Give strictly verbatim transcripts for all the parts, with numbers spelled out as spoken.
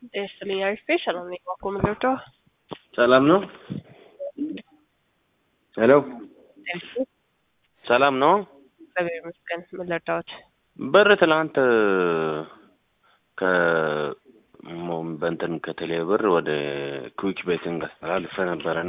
Destiny are special on the Wakumuluto. ሰላም ነው? ሄሎ ሰላም ነው? እግዚአብሔር ይመስገን። ምን ልርዳዎት? ብር ትላንት ከ ሞም በእንትን ከቴሌ ብር ወደ ኩዊክ ቤቲንግ አስተላልፈ ነበርና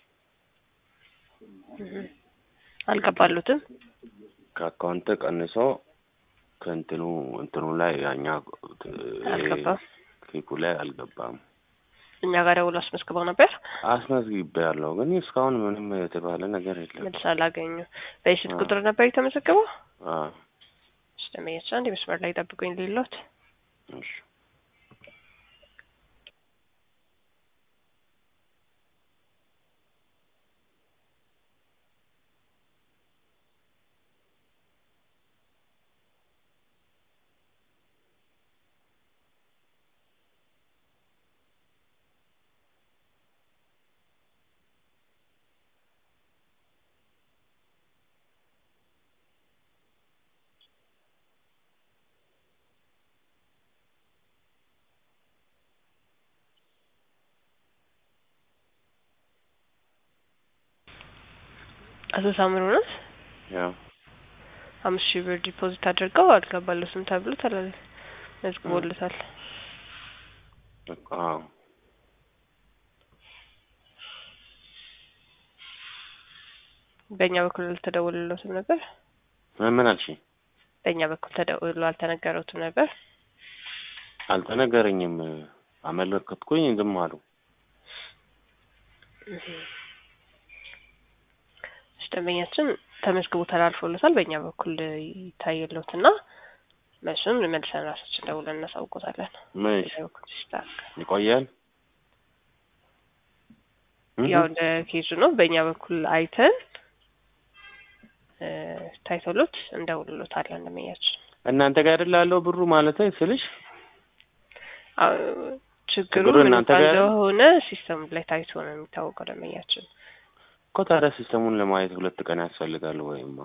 አልገባሉትም። ከአካውንት ቀንሶ ከእንትኑ እንትኑ ላይ ያኛ አልገባም። ኩዊኩ ላይ አልገባም። እኛ ጋር ደውሎ አስመዝግበው ነበር። አስመዝግቤያለሁ ግን እስካሁን ምንም የተባለ ነገር የለም። መልስ አላገኘሁ። በስልክ ቁጥር ነበር የተመዘገበው? አዎ። ስለሚያቻ እንደ መስመር ላይ ጠብቁኝ ሊሎት። እሺ አቶ ሳምሩ ነው? ያው አምስት ሺህ ብር ዲፖዚት አድርገው አልገባሉትም ተብሎ ተላል መዝግቦልታል። አዎ በእኛ በኩል ተደውሎልዎትም ነበር? ምን አልሽ? በእኛ በኩል ተደውሎ አልተነገረውትም ነበር? አልተነገረኝም። አመለከትኩኝ ዝም አሉ። ደንበኛችን ተመዝግቦ ተላልፎለታል። በእኛ በኩል ይታየልዎትና መልሱን መልሰን ራሳችን ደውለን እናሳውቆታለን። ምን ይቆያል? ያው እንደ ኬዙ ነው። በእኛ በኩል አይተን ታይቶሎት እንደውልሎታለን። ደንበኛችን እናንተ ጋር አይደል ብሩ ማለት ስልሽ ችግሩ ምን እንደሆነ ሲስተም ላይ ታይቶ ነው የሚታወቀው። ደንበኛችን እኮ ታዲያ ሲስተሙን ለማየት ሁለት ቀን ያስፈልጋል ወይማ?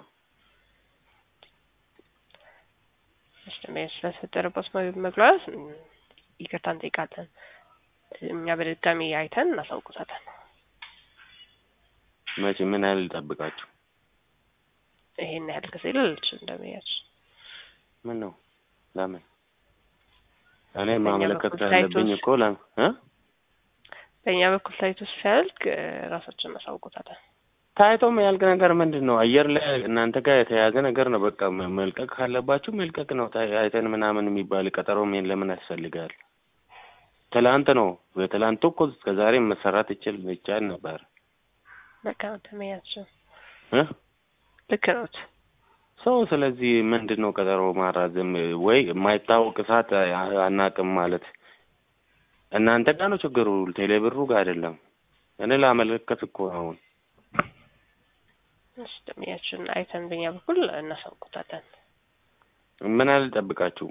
ሲስተም ስለተፈጠረበት መግለጽ ይቅርታ እንጠይቃለን። እኛ በድጋሚ አይተን እናሳውቆታለን። መቼ ምን ያህል ልጠብቃችሁ? ይሄን ያህል ጊዜ ልልሽ እንደሚያች ምን ነው? ለምን እኔ ማመለከት ካለብኝ እኮ ለም እ በእኛ በኩል ታይቶ ሲያልቅ ራሳችን እናሳውቆታለን። ታይቶም ያልቅ ነገር ምንድነው? አየር ላይ እናንተ ጋር የተያዘ ነገር ነው። በቃ መልቀቅ ካለባችሁ መልቀቅ ነው። አይተን ምናምን የሚባል ቀጠሮ ምን ለምን ያስፈልጋል? ትላንት ነው በትላንት እኮ እስከዛሬ መሰራት ይችል ይቻል ነበር። በቃ ተመያቸው እ ልክ ነው ሰው። ስለዚህ ምንድነው ቀጠሮ ማራዘም ወይ የማይታወቅ ሰዓት አናቅም ማለት እናንተ ጋር ነው ችግሩ፣ ቴሌ ብሩ ጋር አይደለም። እኔ ላመለከት እኮ ነው። እሺ ደምያችን አይተን በእኛ በኩል እናሳውቆታለን። ምን ያህል ጠብቃችሁ?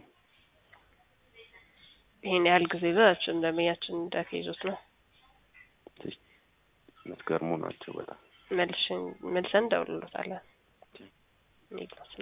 ይሄን ያህል ጊዜ ብላችሁ እንደምያችን እንደከይዞት ነው። መስገርሙ ናቸው በጣም መልሽን መልሰን ደውልሎታለን።